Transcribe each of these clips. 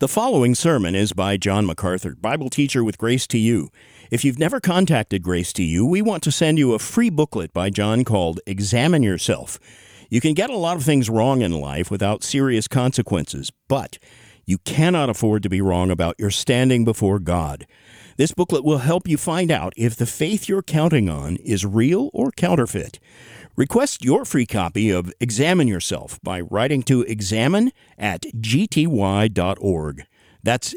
The following sermon is by John MacArthur, Bible teacher with Grace to You. If you've never contacted Grace to You, we want to send you a free booklet by John called Examine Yourself. You can get a lot of things wrong in life without serious consequences, but you cannot afford to be wrong about your standing before God. This booklet will help you find out if the faith you're counting on is real or counterfeit. Request your free copy of Examine Yourself by writing to examine@gty.org. That's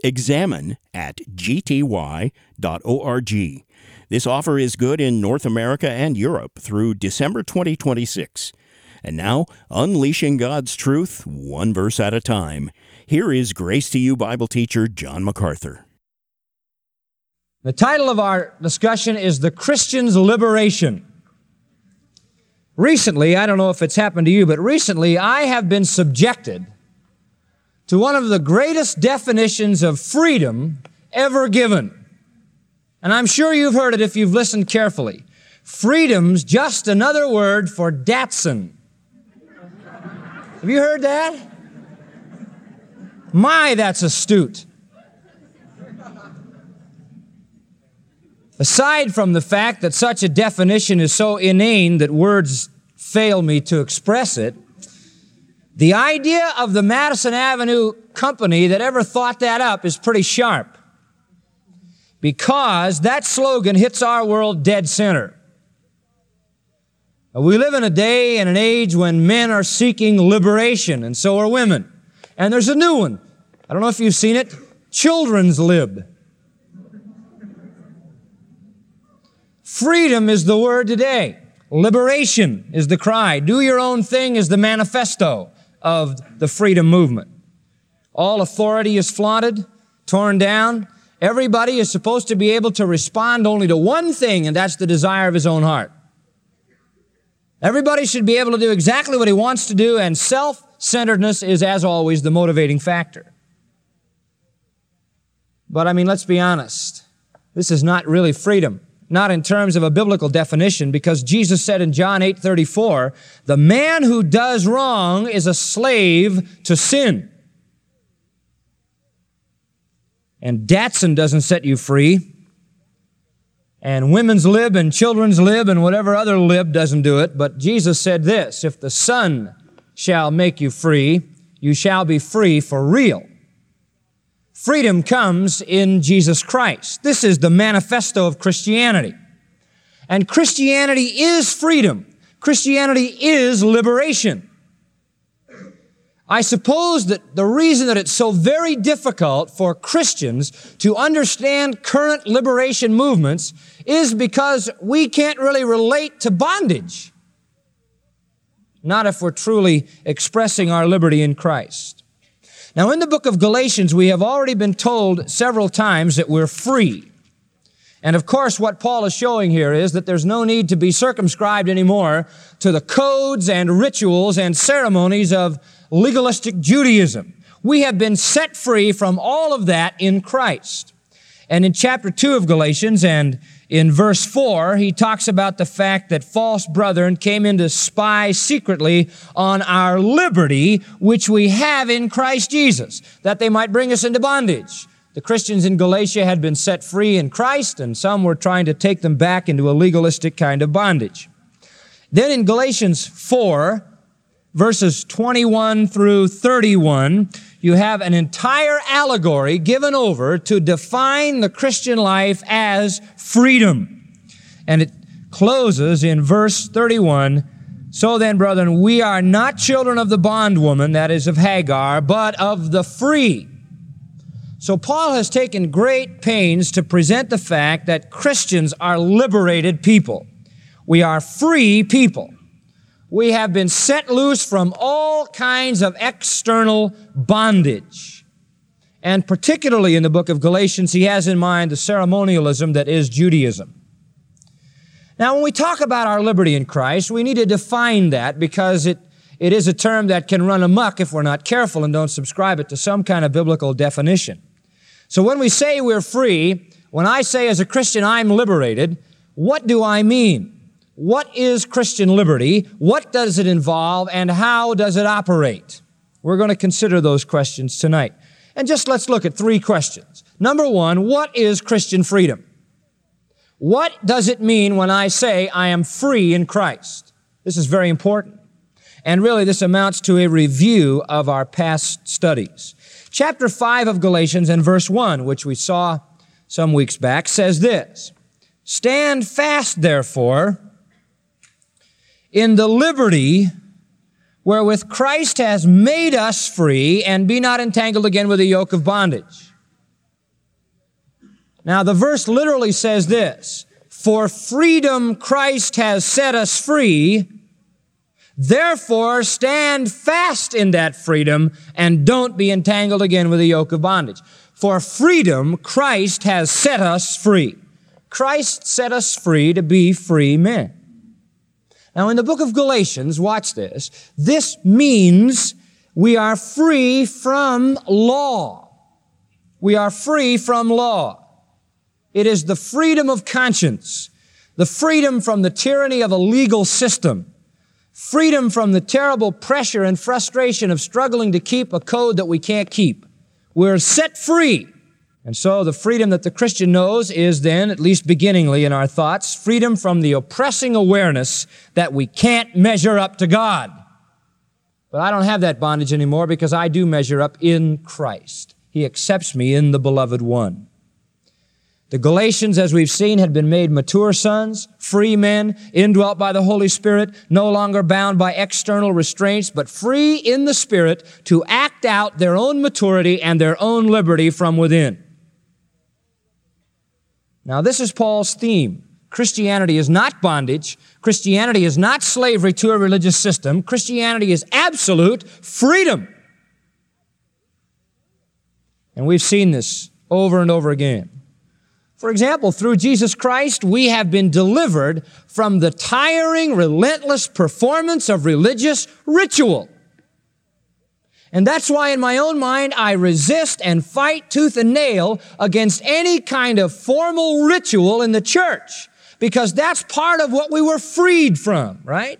examine@gty.org. This offer is good in North America and Europe through December 2026. And now, unleashing God's truth, one verse at a time. Here is Grace to You Bible teacher John MacArthur. The title of our discussion is The Christian's Liberation. Recently, I don't know if it's happened to you, but recently I have been subjected to one of the greatest definitions of freedom ever given. And I'm sure you've heard it if you've listened carefully. Freedom's just another word for Datsun. Have you heard that? My, that's astute. Aside from the fact that such a definition is so inane that words fail me to express it, the idea of the Madison Avenue Company that ever thought that up is pretty sharp, because that slogan hits our world dead center. We live in a day and an age when men are seeking liberation, and so are women. And there's a new one. I don't know if you've seen it, children's lib. Freedom is the word today. Liberation is the cry. Do your own thing is the manifesto of the freedom movement. All authority is flaunted, torn down. Everybody is supposed to be able to respond only to one thing, and that's the desire of his own heart. Everybody should be able to do exactly what he wants to do, and self-centeredness is, as always, the motivating factor. But, let's be honest. This is not really freedom. Not in terms of a biblical definition, because Jesus said in John 8:34, the man who does wrong is a slave to sin. And Datsun doesn't set you free. And women's lib and children's lib and whatever other lib doesn't do it. But Jesus said this, if the Son shall make you free, you shall be free for real. Freedom comes in Jesus Christ. This is the manifesto of Christianity. And Christianity is freedom. Christianity is liberation. I suppose that the reason that it's so very difficult for Christians to understand current liberation movements is because we can't really relate to bondage. Not if we're truly expressing our liberty in Christ. Now, in the book of Galatians, we have already been told several times that we're free. And of course, what Paul is showing here is that there's no need to be circumscribed anymore to the codes and rituals and ceremonies of legalistic Judaism. We have been set free from all of that in Christ. And in chapter 2 of Galatians and in verse 4, he talks about the fact that false brethren came in to spy secretly on our liberty, which we have in Christ Jesus, that they might bring us into bondage. The Christians in Galatia had been set free in Christ, and some were trying to take them back into a legalistic kind of bondage. Then in Galatians 4, verses 21 through 31, you have an entire allegory given over to define the Christian life as freedom. And it closes in verse 31, so then, brethren, we are not children of the bondwoman, that is of Hagar, but of the free. So Paul has taken great pains to present the fact that Christians are liberated people. We are free people. We have been set loose from all kinds of external bondage. And particularly in the book of Galatians, he has in mind the ceremonialism that is Judaism. Now, when we talk about our liberty in Christ, we need to define that, because it is a term that can run amok if we're not careful and don't subscribe it to some kind of biblical definition. So when we say we're free, when I say as a Christian I'm liberated, what do I mean? What is Christian liberty? What does it involve? And how does it operate? We're going to consider those questions tonight. And just let's look at 3 questions. Number 1, what is Christian freedom? What does it mean when I say I am free in Christ? This is very important. And really, this amounts to a review of our past studies. Chapter 5 of Galatians and verse 1, which we saw some weeks back, says this, "Stand fast, therefore, in the liberty wherewith Christ has made us free, and be not entangled again with the yoke of bondage." Now, the verse literally says this, "For freedom Christ has set us free, therefore stand fast in that freedom, and don't be entangled again with the yoke of bondage." For freedom Christ has set us free. Christ set us free to be free men. Now, in the book of Galatians, watch this, this means we are free from law. We are free from law. It is the freedom of conscience, the freedom from the tyranny of a legal system, freedom from the terrible pressure and frustration of struggling to keep a code that we can't keep. We're set free. And so the freedom that the Christian knows is then, at least beginningly in our thoughts, freedom from the oppressing awareness that we can't measure up to God. But I don't have that bondage anymore because I do measure up in Christ. He accepts me in the Beloved One. The Galatians, as we've seen, had been made mature sons, free men, indwelt by the Holy Spirit, no longer bound by external restraints, but free in the Spirit to act out their own maturity and their own liberty from within. Now, this is Paul's theme. Christianity is not bondage. Christianity is not slavery to a religious system. Christianity is absolute freedom. And we've seen this over and over again. For example, through Jesus Christ, we have been delivered from the tiring, relentless performance of religious ritual. And that's why in my own mind, I resist and fight tooth and nail against any kind of formal ritual in the church, because that's part of what we were freed from, right?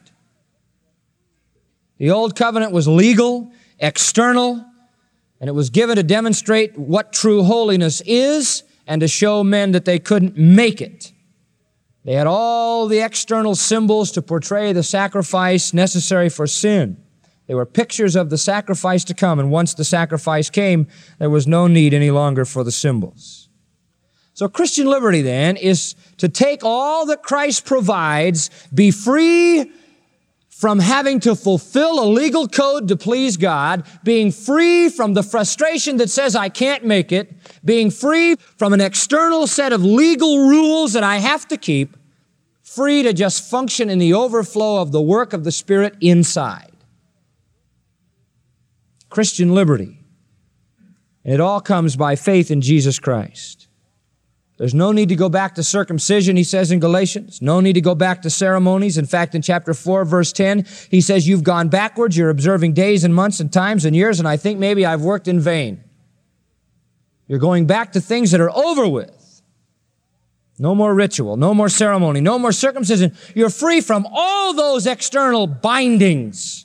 The old covenant was legal, external, and it was given to demonstrate what true holiness is and to show men that they couldn't make it. They had all the external symbols to portray the sacrifice necessary for sin. They were pictures of the sacrifice to come, and once the sacrifice came, there was no need any longer for the symbols. So Christian liberty, then, is to take all that Christ provides, be free from having to fulfill a legal code to please God, being free from the frustration that says I can't make it, being free from an external set of legal rules that I have to keep, free to just function in the overflow of the work of the Spirit inside. Christian liberty. And it all comes by faith in Jesus Christ. There's no need to go back to circumcision, he says in Galatians. No need to go back to ceremonies. In fact, in chapter 4, verse 10, he says, you've gone backwards, you're observing days and months and times and years, and I think maybe I've worked in vain. You're going back to things that are over with. No more ritual, no more ceremony, no more circumcision. You're free from all those external bindings.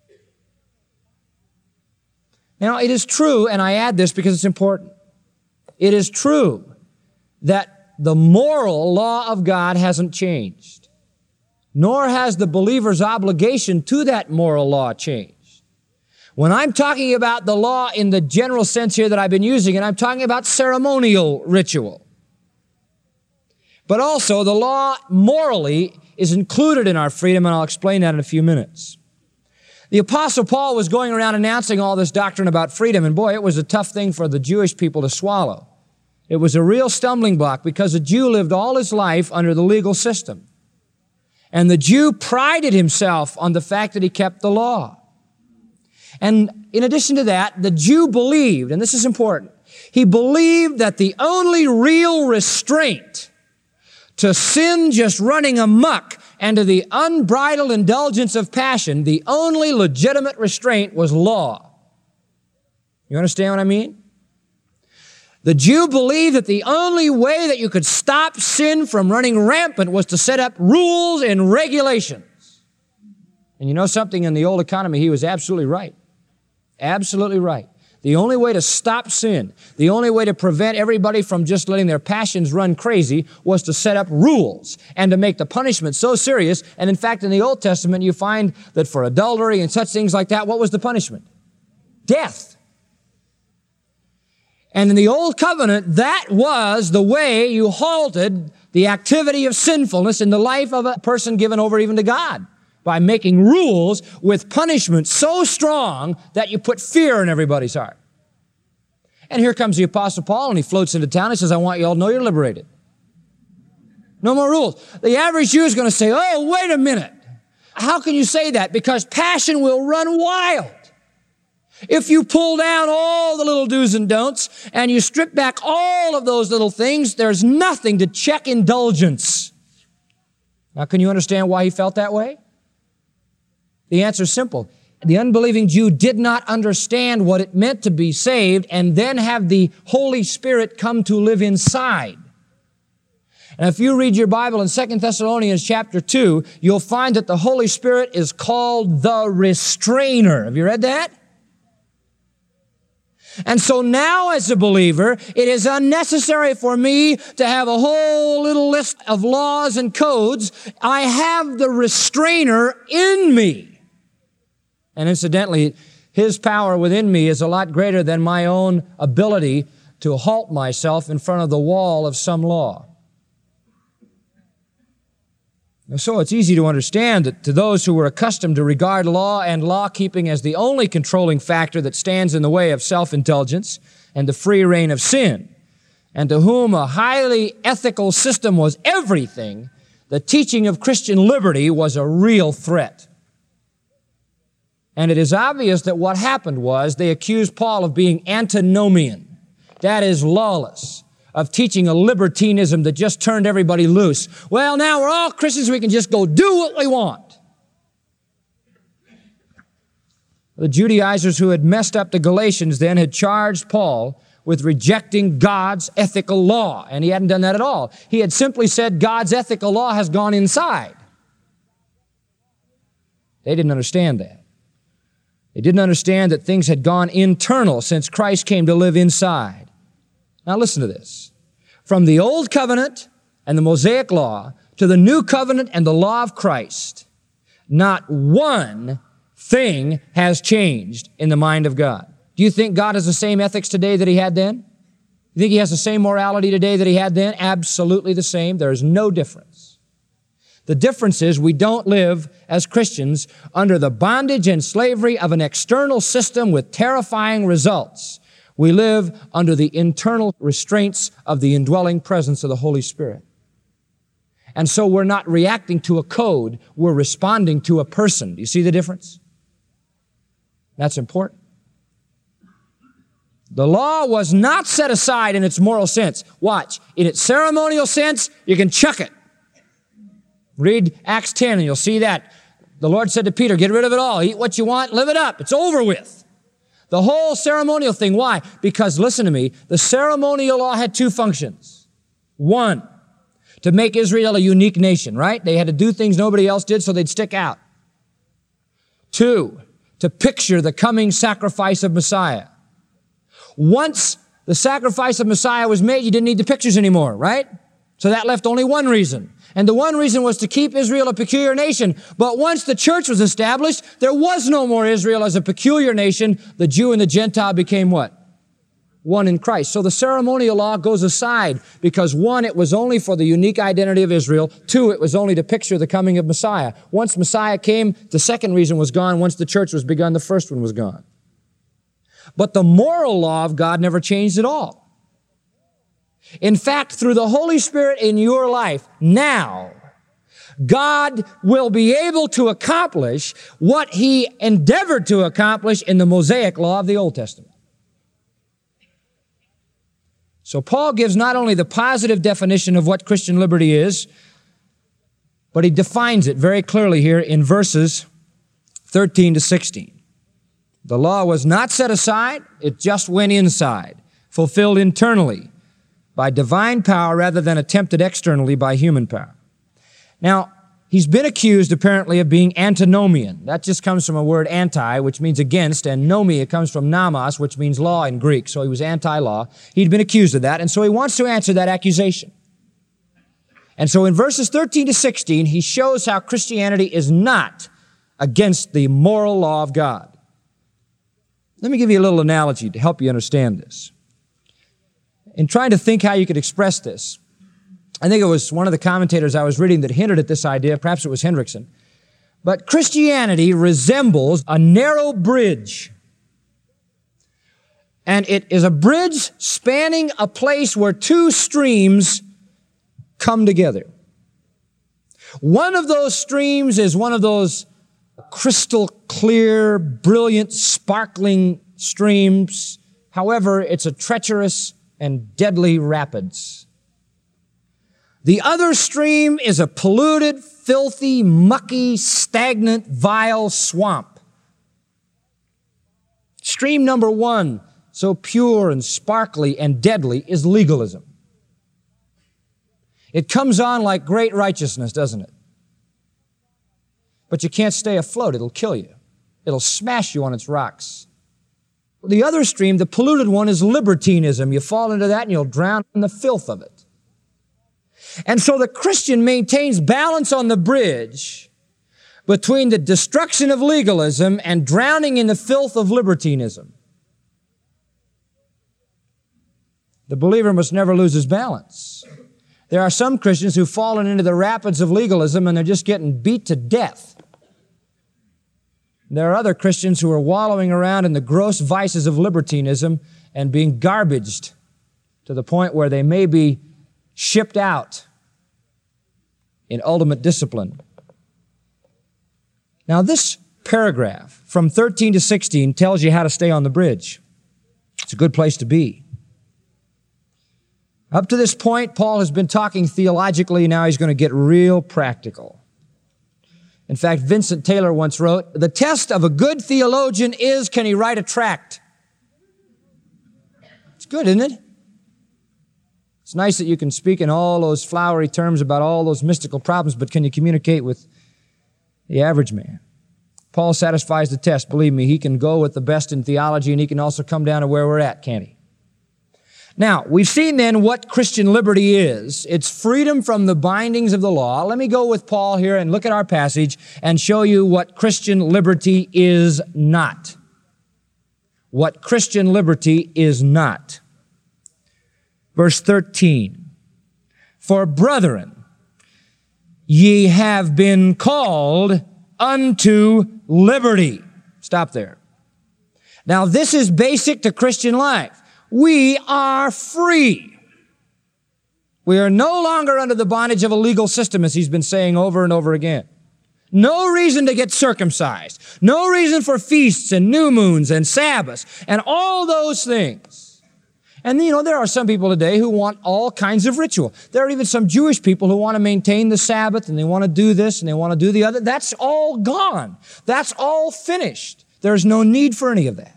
Now, it is true, and I add this because it's important. It is true that the moral law of God hasn't changed, nor has the believer's obligation to that moral law changed. When I'm talking about the law in the general sense here that I've been using, and I'm talking about ceremonial ritual. But also, the law morally is included in our freedom, and I'll explain that in a few minutes. The Apostle Paul was going around announcing all this doctrine about freedom, and boy, it was a tough thing for the Jewish people to swallow. It was a real stumbling block because a Jew lived all his life under the legal system. And the Jew prided himself on the fact that he kept the law. And in addition to that, the Jew believed, and this is important, he believed that the only real restraint to sin just running amok and to the unbridled indulgence of passion, the only legitimate restraint was law. You understand what I mean? The Jew believed that the only way that you could stop sin from running rampant was to set up rules and regulations. And you know something, in the old economy, he was absolutely right. Absolutely right. The only way to stop sin, the only way to prevent everybody from just letting their passions run crazy was to set up rules and to make the punishment so serious. And in fact, in the Old Testament, you find that for adultery and such things like that, what was the punishment? Death. And in the Old Covenant, that was the way you halted the activity of sinfulness in the life of a person given over even to God, by making rules with punishment so strong that you put fear in everybody's heart. And here comes the Apostle Paul, and he floats into town and says, I want you all to know you're liberated. No more rules. The average Jew is going to say, oh, wait a minute. How can you say that? Because passion will run wild. If you pull down all the little do's and don'ts and you strip back all of those little things, there's nothing to check indulgence. Now, can you understand why he felt that way? The answer is simple. The unbelieving Jew did not understand what it meant to be saved and then have the Holy Spirit come to live inside. And if you read your Bible in 2 Thessalonians chapter 2, you'll find that the Holy Spirit is called the restrainer. Have you read that? And so now as a believer, it is unnecessary for me to have a whole little list of laws and codes. I have the restrainer in me. And incidentally, His power within me is a lot greater than my own ability to halt myself in front of the wall of some law. So it's easy to understand that to those who were accustomed to regard law and law-keeping as the only controlling factor that stands in the way of self-indulgence and the free reign of sin, and to whom a highly ethical system was everything, the teaching of Christian liberty was a real threat. And it is obvious that what happened was they accused Paul of being antinomian, that is, lawless, of teaching a libertinism that just turned everybody loose. Well, now we're all Christians, we can just go do what we want. The Judaizers who had messed up the Galatians then had charged Paul with rejecting God's ethical law, and he hadn't done that at all. He had simply said God's ethical law has gone inside. They didn't understand that. They didn't understand that things had gone internal since Christ came to live inside. Now listen to this. From the Old Covenant and the Mosaic Law to the New Covenant and the law of Christ, not one thing has changed in the mind of God. Do you think God has the same ethics today that He had then? You think He has the same morality today that He had then? Absolutely the same. There is no difference. The difference is we don't live as Christians under the bondage and slavery of an external system with terrifying results. We live under the internal restraints of the indwelling presence of the Holy Spirit. And so we're not reacting to a code, we're responding to a person. Do you see the difference? That's important. The law was not set aside in its moral sense. Watch. In its ceremonial sense, you can chuck it. Read Acts 10 and you'll see that. The Lord said to Peter, get rid of it all. Eat what you want, live it up. It's over with. The whole ceremonial thing. Why? Because, listen to me, the ceremonial law had two functions. One, to make Israel a unique nation, right? They had to do things nobody else did so they'd stick out. Two, to picture the coming sacrifice of Messiah. Once the sacrifice of Messiah was made, you didn't need the pictures anymore, right? So that left only one reason. And the one reason was to keep Israel a peculiar nation. But once the church was established, there was no more Israel as a peculiar nation. The Jew and the Gentile became what? One in Christ. So the ceremonial law goes aside because one, it was only for the unique identity of Israel. Two, it was only to picture the coming of Messiah. Once Messiah came, the second reason was gone. Once the church was begun, the first one was gone. But the moral law of God never changed at all. In fact, through the Holy Spirit in your life, now, God will be able to accomplish what He endeavored to accomplish in the Mosaic law of the Old Testament. So Paul gives not only the positive definition of what Christian liberty is, but he defines it very clearly here in verses 13 to 16. The law was not set aside, it just went inside, fulfilled internally, by divine power rather than attempted externally by human power. Now, he's been accused apparently of being antinomian. That just comes from a word anti, which means against, and nomia comes from nomos, which means law in Greek. So he was anti-law. He'd been accused of that, and so he wants to answer that accusation. And so in verses 13 to 16, he shows how Christianity is not against the moral law of God. Let me give you a little analogy to help you understand this. In trying to think how you could express this, I think it was one of the commentators I was reading that hinted at this idea, perhaps it was Hendrickson. But Christianity resembles a narrow bridge. And it is a bridge spanning a place where two streams come together. One of those streams is one of those crystal clear, brilliant, sparkling streams. However, it's a treacherous and deadly rapids. The other stream is a polluted, filthy, mucky, stagnant, vile swamp. Stream number one, so pure and sparkly and deadly, is legalism. It comes on like great righteousness, doesn't it? But you can't stay afloat. It'll kill you. It'll smash you on its rocks. The other stream, the polluted one, is libertinism. You fall into that and you'll drown in the filth of it. And so the Christian maintains balance on the bridge between the destruction of legalism and drowning in the filth of libertinism. The believer must never lose his balance. There are some Christians who've fallen into the rapids of legalism and they're just getting beat to death. There are other Christians who are wallowing around in the gross vices of libertinism and being garbaged to the point where they may be shipped out in ultimate discipline. Now, this paragraph from 13 to 16 tells you how to stay on the bridge. It's a good place to be. Up to this point, Paul has been talking theologically. Now he's going to get real practical. In fact, Vincent Taylor once wrote, "The test of a good theologian is, can he write a tract?" It's good, isn't it? It's nice that you can speak in all those flowery terms about all those mystical problems, but can you communicate with the average man? Paul satisfies the test. Believe me, he can go with the best in theology, and he can also come down to where we're at, can't he? Now, we've seen then what Christian liberty is. It's freedom from the bindings of the law. Let me go with Paul here and look at our passage and show you what Christian liberty is not. What Christian liberty is not. Verse 13. For brethren, ye have been called unto liberty. Stop there. Now, this is basic to Christian life. We are free. We are no longer under the bondage of a legal system, as he's been saying over and over again. No reason to get circumcised. No reason for feasts and new moons and Sabbaths and all those things. And there are some people today who want all kinds of ritual. There are even some Jewish people who want to maintain the Sabbath and they want to do this and they want to do the other. That's all gone. That's all finished. There's no need for any of that.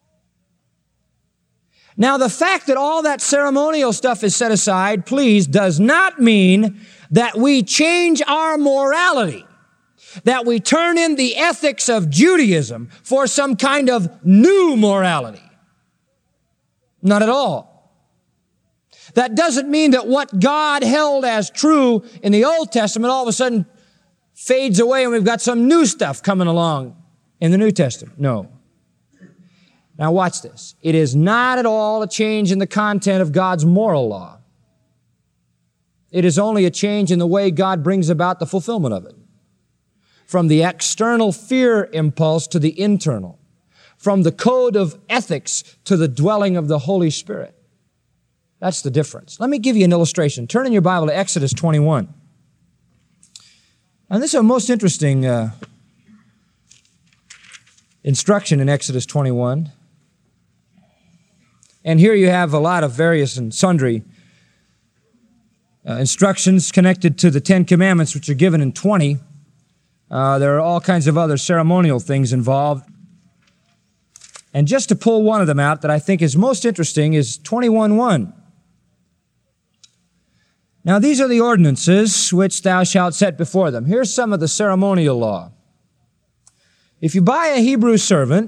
Now, the fact that all that ceremonial stuff is set aside, please, does not mean that we change our morality, that we turn in the ethics of Judaism for some kind of new morality. Not at all. That doesn't mean that what God held as true in the Old Testament all of a sudden fades away and we've got some new stuff coming along in the New Testament. No. Now watch this. It is not at all a change in the content of God's moral law. It is only a change in the way God brings about the fulfillment of it. From the external fear impulse to the internal. From the code of ethics to the dwelling of the Holy Spirit. That's the difference. Let me give you an illustration. Turn in your Bible to Exodus 21. And this is a most interesting instruction in Exodus 21. And here you have a lot of various and sundry instructions connected to the Ten Commandments, which are given in 20. There are all kinds of other ceremonial things involved. And just to pull one of them out that I think is most interesting is 21:1. Now these are the ordinances which thou shalt set before them. Here's some of the ceremonial law. If you buy a Hebrew servant,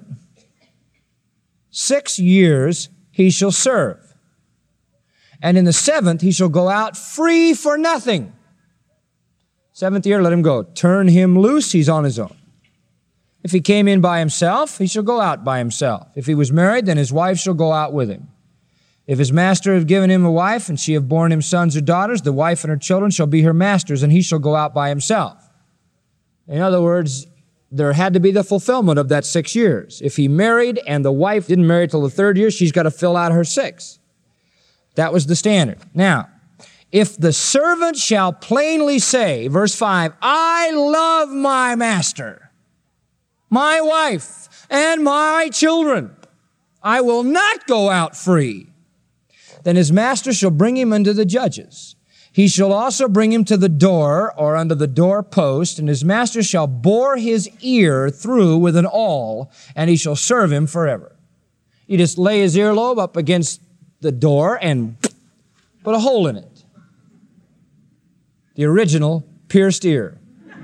6 years he shall serve. And in the 7th he shall go out free for nothing. 7th year, let him go. Turn him loose, he's on his own. If he came in by himself, he shall go out by himself. If he was married, then his wife shall go out with him. If his master have given him a wife, and she have borne him sons or daughters, the wife and her children shall be her masters, and he shall go out by himself. In other words, there had to be the fulfillment of that 6 years. If he married and the wife didn't marry till the 3rd year, she's got to fill out her 6. That was the standard. Now, if the servant shall plainly say, verse 5, I love my master, my wife, and my children, I will not go out free, then his master shall bring him unto the judges. He shall also bring him to the door or unto the doorpost, and his master shall bore his ear through with an awl, and he shall serve him forever. You just lay his earlobe up against the door and put a hole in it. The original pierced ear.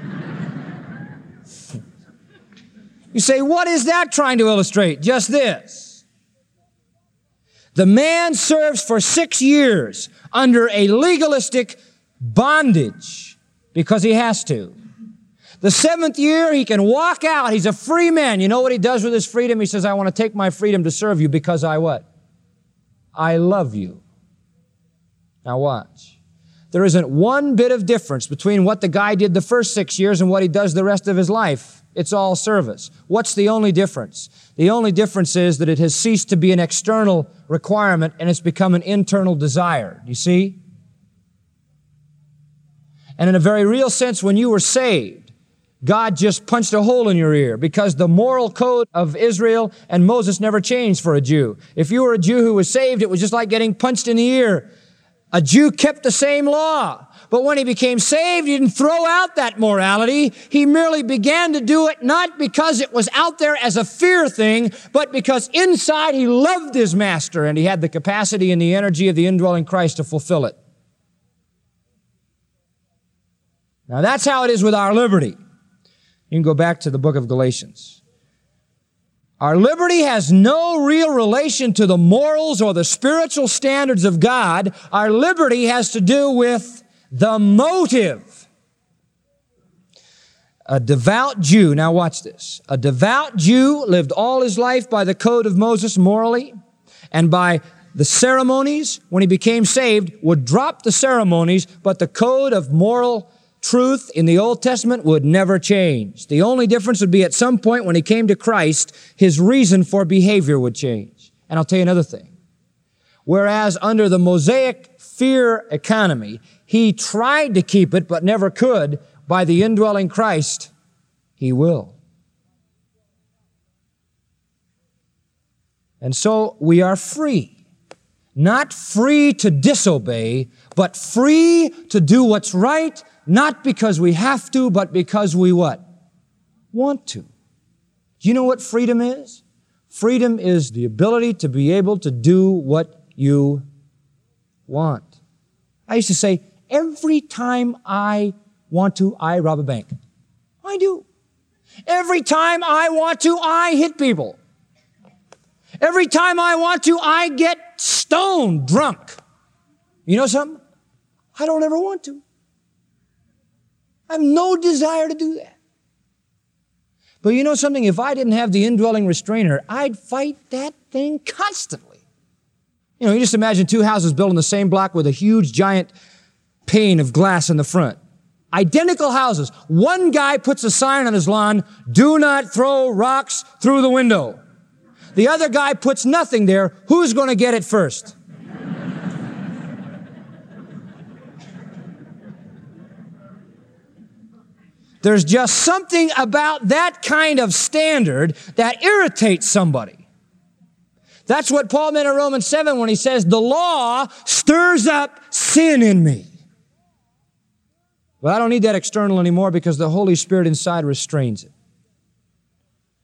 You say, what is that trying to illustrate? Just this. The man serves for 6 years under a legalistic bondage because he has to. The 7th year, he can walk out. He's a free man. You know what he does with his freedom? He says, I want to take my freedom to serve you because I what? I love you. Now watch. There isn't one bit of difference between what the guy did the first 6 years and what he does the rest of his life. It's all service. What's the only difference? The only difference is that it has ceased to be an external requirement and it's become an internal desire. You see? And in a very real sense, when you were saved, God just punched a hole in your ear because the moral code of Israel and Moses never changed for a Jew. If you were a Jew who was saved, it was just like getting punched in the ear. A Jew kept the same law. But when he became saved, he didn't throw out that morality. He merely began to do it not because it was out there as a fear thing, but because inside he loved his master and he had the capacity and the energy of the indwelling Christ to fulfill it. Now that's how it is with our liberty. You can go back to the book of Galatians. Our liberty has no real relation to the morals or the spiritual standards of God. Our liberty has to do with the motive. A devout Jew, now watch this. A devout Jew lived all his life by the code of Moses morally and by the ceremonies. When he became saved, would drop the ceremonies, but the code of moral truth in the Old Testament would never change. The only difference would be at some point when he came to Christ, his reason for behavior would change. And I'll tell you another thing. Whereas under the Mosaic fear economy, he tried to keep it but never could, by the indwelling Christ, he will. And so we are free. Not free to disobey, but free to do what's right, not because we have to, but because we what? Want to. Do you know what freedom is? Freedom is the ability to be able to do what you want. I used to say, every time I want to, I rob a bank. I do. Every time I want to, I hit people. Every time I want to, I get stoned, drunk. You know something? I don't ever want to. I have no desire to do that. But you know something? If I didn't have the indwelling restrainer, I'd fight that thing constantly. You know, you just imagine 2 houses built in the same block with a huge, giant pane of glass in the front. Identical houses. One guy puts a sign on his lawn, do not throw rocks through the window. The other guy puts nothing there. Who's going to get it first? There's just something about that kind of standard that irritates somebody. That's what Paul meant in Romans 7 when he says, the law stirs up sin in me. Well, I don't need that external anymore because the Holy Spirit inside restrains it.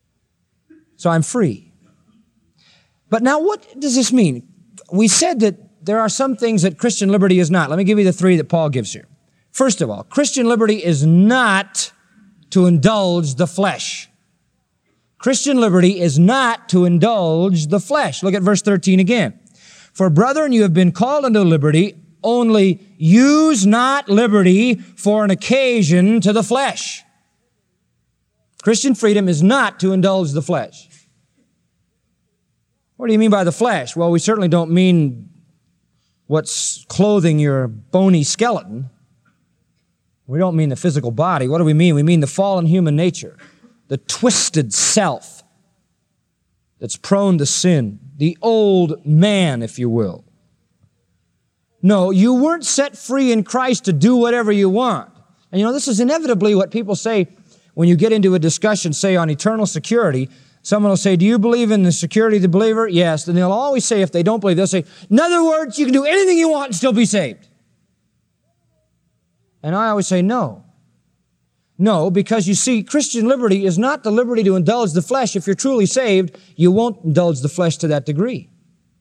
So I'm free. But now what does this mean? We said that there are some things that Christian liberty is not. Let me give you the three that Paul gives here. First of all, Christian liberty is not to indulge the flesh. Christian liberty is not to indulge the flesh. Look at verse 13 again. For brethren, you have been called unto liberty, only use not liberty for an occasion to the flesh. Christian freedom is not to indulge the flesh. What do you mean by the flesh? Well, we certainly don't mean what's clothing your bony skeleton. We don't mean the physical body. What do we mean? We mean the fallen human nature, the twisted self that's prone to sin, the old man, if you will. No, you weren't set free in Christ to do whatever you want. And this is inevitably what people say when you get into a discussion, say, on eternal security. Someone will say, do you believe in the security of the believer? Yes. And they'll always say, if they don't believe, they'll say, in other words, you can do anything you want and still be saved. And I always say, no. No, because you see, Christian liberty is not the liberty to indulge the flesh. If you're truly saved, you won't indulge the flesh to that degree.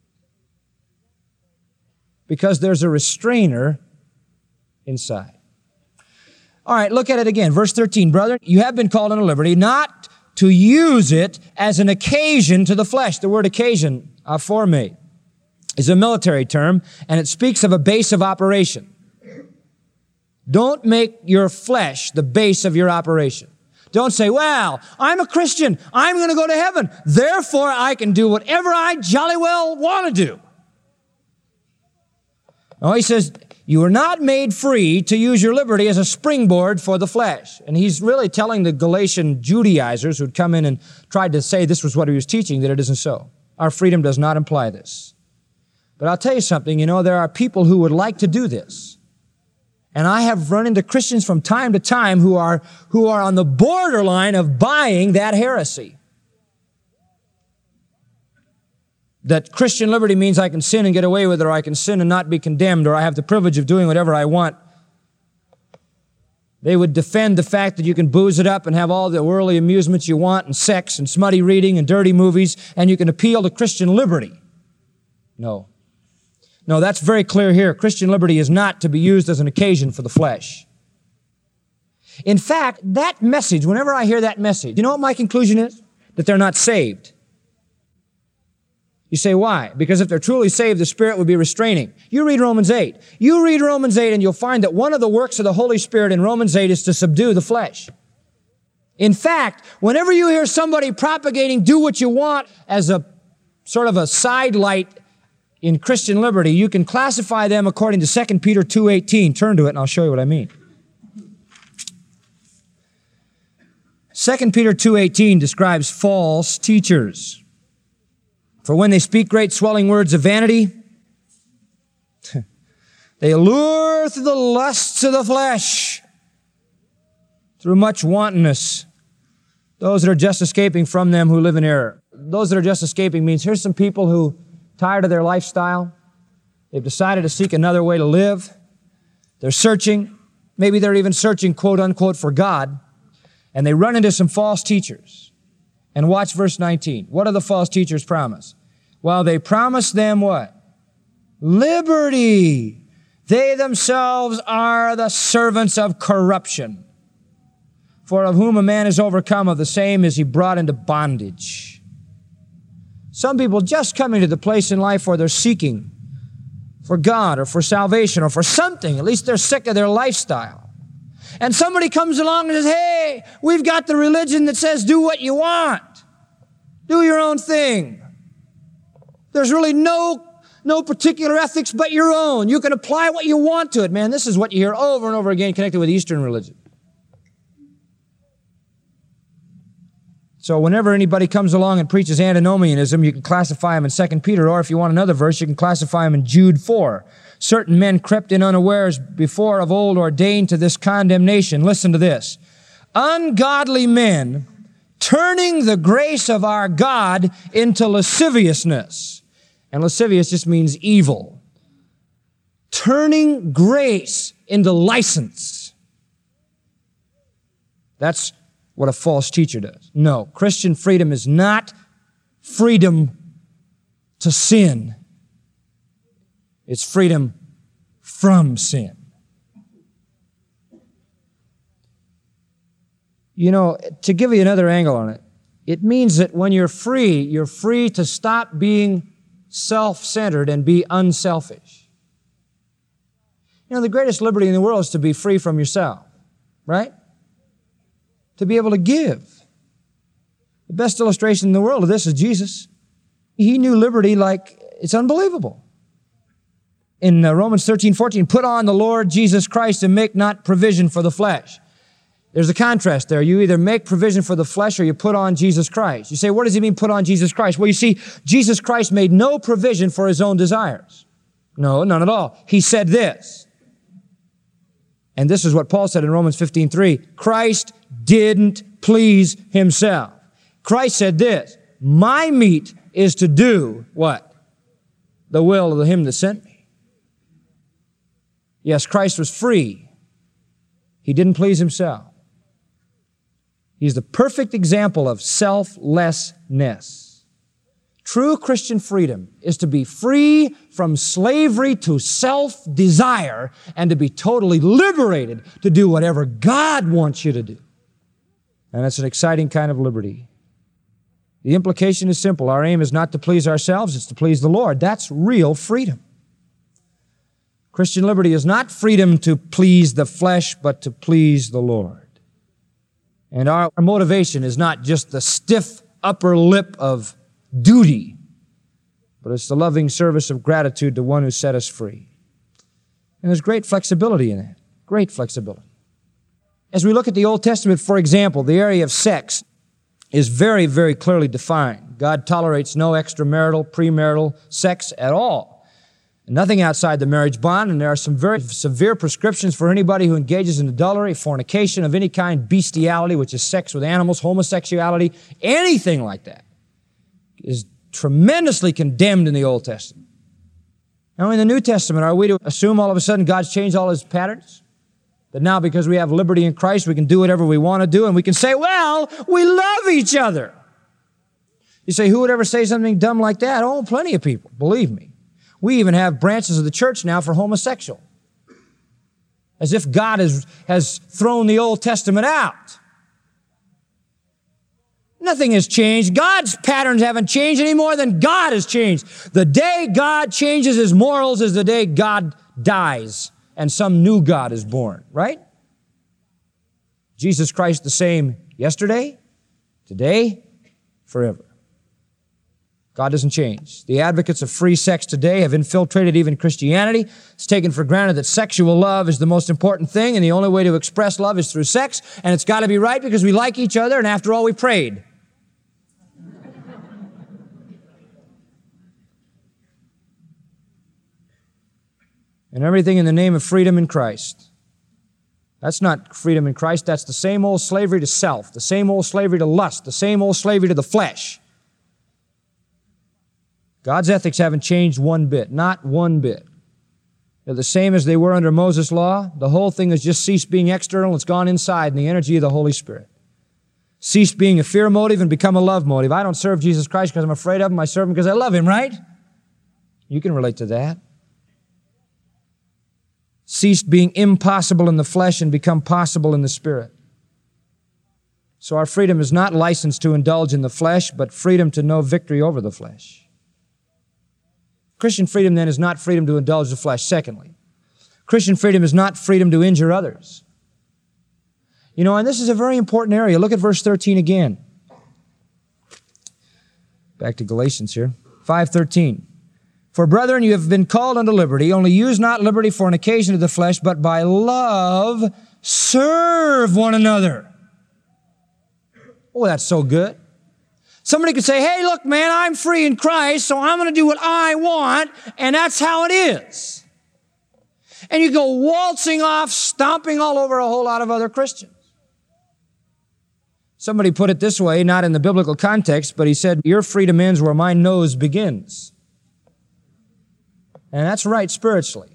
Because there's a restrainer inside. All right, look at it again. Verse 13, brethren, you have been called unto liberty, not to use it as an occasion to the flesh. The word occasion, aphorme, is a military term, and it speaks of a base of operation. Don't make your flesh the base of your operation. Don't say, well, I'm a Christian. I'm going to go to heaven. Therefore, I can do whatever I jolly well want to do. No, he says, you are not made free to use your liberty as a springboard for the flesh. And he's really telling the Galatian Judaizers who'd come in and tried to say this was what he was teaching, that it isn't so. Our freedom does not imply this. But I'll tell you something, there are people who would like to do this. And I have run into Christians from time to time who are on the borderline of buying that heresy. That Christian liberty means I can sin and get away with it, or I can sin and not be condemned, or I have the privilege of doing whatever I want. They would defend the fact that you can booze it up and have all the worldly amusements you want, and sex and smutty reading and dirty movies, and you can appeal to Christian liberty. No, that's very clear here. Christian liberty is not to be used as an occasion for the flesh. In fact, that message, whenever I hear that message, you know what my conclusion is? That they're not saved. You say, why? Because if they're truly saved, the Spirit would be restraining. You read Romans 8. You read Romans 8 and you'll find that one of the works of the Holy Spirit in Romans 8 is to subdue the flesh. In fact, whenever you hear somebody propagating do what you want as a sort of a sidelight in Christian liberty, you can classify them according to 2 Peter 2:18. Turn to it and I'll show you what I mean. 2 Peter 2:18 describes false teachers. For when they speak great swelling words of vanity, they allure through the lusts of the flesh, through much wantonness, those that are just escaping from them who live in error. Those that are just escaping means here's some people who, tired of their lifestyle, they've decided to seek another way to live. They're searching. Maybe they're even searching, quote unquote, for God. And they run into some false teachers. And watch verse 19. What do the false teachers promise? Well, they promise them what? Liberty. They themselves are the servants of corruption. For of whom a man is overcome, of the same is he brought into bondage. Some people just coming to the place in life where they're seeking for God or for salvation or for something. At least they're sick of their lifestyle. And somebody comes along and says, hey, we've got the religion that says do what you want. Do your own thing. There's really no particular ethics but your own. You can apply what you want to it. Man, this is what you hear over and over again connected with Eastern religion. So whenever anybody comes along and preaches antinomianism, you can classify him in 2 Peter, or if you want another verse, you can classify him in Jude 4. Certain men crept in unawares before of old ordained to this condemnation. Listen to this. Ungodly men turning the grace of our God into lasciviousness. And lascivious just means evil. Turning grace into license. That's what a false teacher does. No, Christian freedom is not freedom to sin. It's freedom from sin. You know, to give you another angle on it, it means that when you're free to stop being self-centered and be unselfish. You know, the greatest liberty in the world is to be free from yourself, right? To be able to give. The best illustration in the world of this is Jesus. He knew liberty like it's unbelievable. In Romans 13:14, put on the Lord Jesus Christ and make not provision for the flesh. There's a contrast there. You either make provision for the flesh or you put on Jesus Christ. You say, what does he mean put on Jesus Christ? Well, you see, Jesus Christ made no provision for his own desires. No, none at all. He said this. And this is what Paul said in Romans 15:3. Christ didn't please himself. Christ said this, my meat is to do what? The will of him that sent me. Yes, Christ was free. He didn't please himself. He's the perfect example of selflessness. True Christian freedom is to be free from slavery to self-desire and to be totally liberated to do whatever God wants you to do. And that's an exciting kind of liberty. The implication is simple. Our aim is not to please ourselves, it's to please the Lord. That's real freedom. Christian liberty is not freedom to please the flesh, but to please the Lord. And our motivation is not just the stiff upper lip of duty, but it's the loving service of gratitude to one who set us free. And there's great flexibility in that. Great flexibility. As we look at the Old Testament, for example, the area of sex is very, very clearly defined. God tolerates no extramarital, premarital sex at all. Nothing outside the marriage bond, and there are some very severe prescriptions for anybody who engages in adultery, fornication of any kind, bestiality, which is sex with animals, homosexuality, anything like that is tremendously condemned in the Old Testament. Now, in the New Testament, are we to assume all of a sudden God's changed all his patterns? That now because we have liberty in Christ, we can do whatever we want to do, and we can say, well, we love each other. You say, who would ever say something dumb like that? Oh, plenty of people, believe me. We even have branches of the church now for homosexual. As if God has thrown the Old Testament out. Nothing has changed. God's patterns haven't changed any more than God has changed. The day God changes his morals is the day God dies and some new God is born, right? Jesus Christ the same yesterday, today, forever. God doesn't change. The advocates of free sex today have infiltrated even Christianity. It's taken for granted that sexual love is the most important thing, and the only way to express love is through sex, and it's got to be right because we like each other, and after all, we prayed. And everything in the name of freedom in Christ. That's not freedom in Christ. That's the same old slavery to self, the same old slavery to lust, the same old slavery to the flesh. God's ethics haven't changed one bit, not one bit. They're the same as they were under Moses' law. The whole thing has just ceased being external. It's gone inside in the energy of the Holy Spirit. Ceased being a fear motive and become a love motive. I don't serve Jesus Christ because I'm afraid of him. I serve him because I love him, right? You can relate to that. Ceased being impossible in the flesh and become possible in the Spirit. So our freedom is not licensed to indulge in the flesh, but freedom to know victory over the flesh. Christian freedom, then, is not freedom to indulge the flesh. Secondly, Christian freedom is not freedom to injure others. You know, and this is a very important area. Look at verse 13 again. Back to Galatians here. 5:13. For brethren, you have been called unto liberty, only use not liberty for an occasion of the flesh, but by love serve one another. Oh, that's so good. Somebody could say, hey, look, man, I'm free in Christ, so I'm going to do what I want, and that's how it is. And you go waltzing off, stomping all over a whole lot of other Christians. Somebody put it this way, not in the biblical context, but he said, your freedom ends where my nose begins. And that's right spiritually.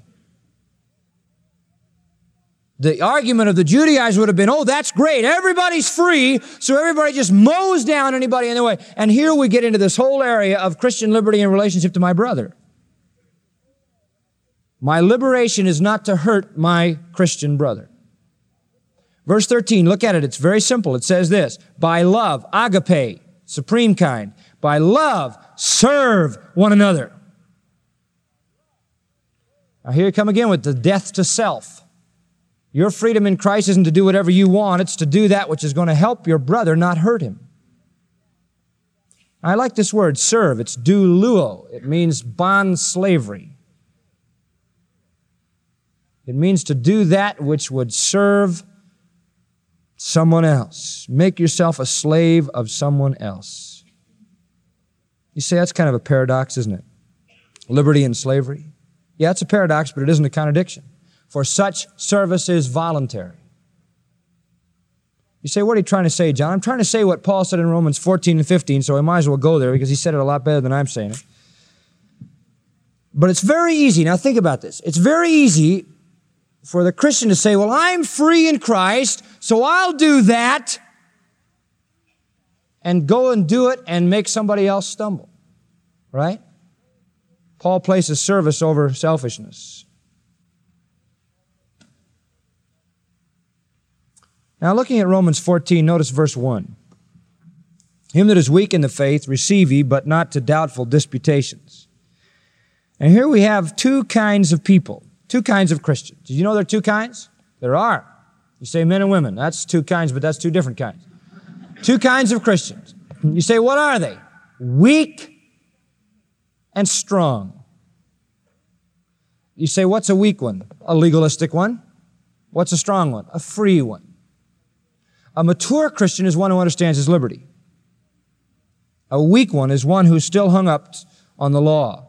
The argument of the Judaizers would have been, oh, that's great. Everybody's free, so everybody just mows down anybody in their way. And here we get into this whole area of Christian liberty in relationship to my brother. My liberation is not to hurt my Christian brother. Verse 13, look at it. It's very simple. It says this, by love, agape, supreme kind, by love, serve one another. Now here you come again with the death to self. Your freedom in Christ isn't to do whatever you want. It's to do that which is going to help your brother, not hurt him. I like this word, serve. It's doulouo. It means bond slavery. It means to do that which would serve someone else. Make yourself a slave of someone else. You say that's kind of a paradox, isn't it? Liberty and slavery. Yeah, it's a paradox, but it isn't a contradiction. For such service is voluntary. You say, what are you trying to say, John? I'm trying to say what Paul said in Romans 14 and 15, so I might as well go there because he said it a lot better than I'm saying it. But it's very easy. Now think about this. It's very easy for the Christian to say, well, I'm free in Christ, so I'll do that, and go and do it and make somebody else stumble. Right? Paul places service over selfishness. Now looking at Romans 14, notice verse 1. Him that is weak in the faith receive ye, but not to doubtful disputations. And here we have two kinds of people. Two kinds of Christians. Did you know there are two kinds? There are. You say men and women. That's two kinds, but that's two different kinds. Two kinds of Christians. You say, what are they? Weak and strong. You say, what's a weak one? A legalistic one. What's a strong one? A free one. A mature Christian is one who understands his liberty. A weak one is one who's still hung up on the law.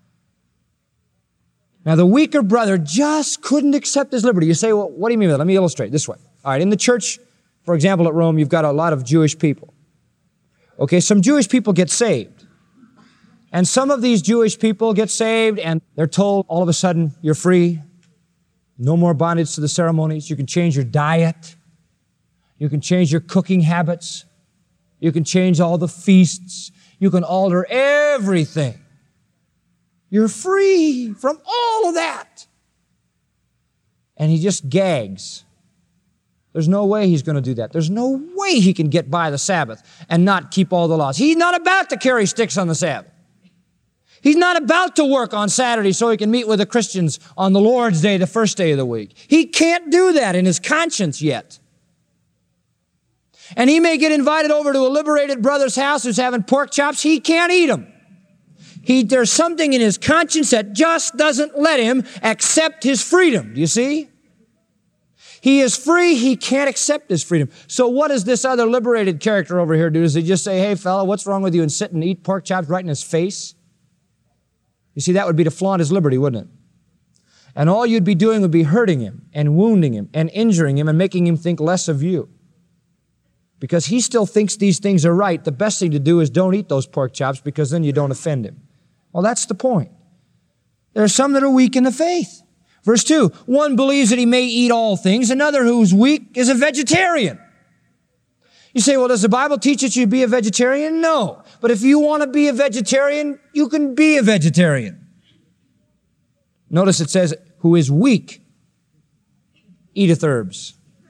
Now, the weaker brother just couldn't accept his liberty. You say, well, what do you mean by that? Let me illustrate this way. All right, in the church, for example, at Rome, you've got a lot of Jewish people. Okay, some Jewish people get saved. And some of these Jewish people get saved and they're told all of a sudden, you're free. No more bondage to the ceremonies. You can change your diet. You can change your cooking habits. You can change all the feasts. You can alter everything. You're free from all of that. And he just gags. There's no way he's going to do that. There's no way he can get by the Sabbath and not keep all the laws. He's not about to carry sticks on the Sabbath. He's not about to work on Saturday so he can meet with the Christians on the Lord's Day, the first day of the week. He can't do that in his conscience yet. And he may get invited over to a liberated brother's house who's having pork chops. He can't eat them. There's something in his conscience that just doesn't let him accept his freedom. Do you see? He is free. He can't accept his freedom. So what does this other liberated character over here do? Does he just say, hey, fella, what's wrong with you? And sit and eat pork chops right in his face? You see, that would be to flaunt his liberty, wouldn't it? And all you'd be doing would be hurting him and wounding him and injuring him and making him think less of you. Because he still thinks these things are right. The best thing to do is don't eat those pork chops because then you don't offend him. Well, that's the point. There are some that are weak in the faith. Verse 2, one believes that he may eat all things. Another who's weak is a vegetarian. You say, well, does the Bible teach that you be a vegetarian? No. But if you want to be a vegetarian, you can be a vegetarian. Notice it says, who is weak eateth herbs.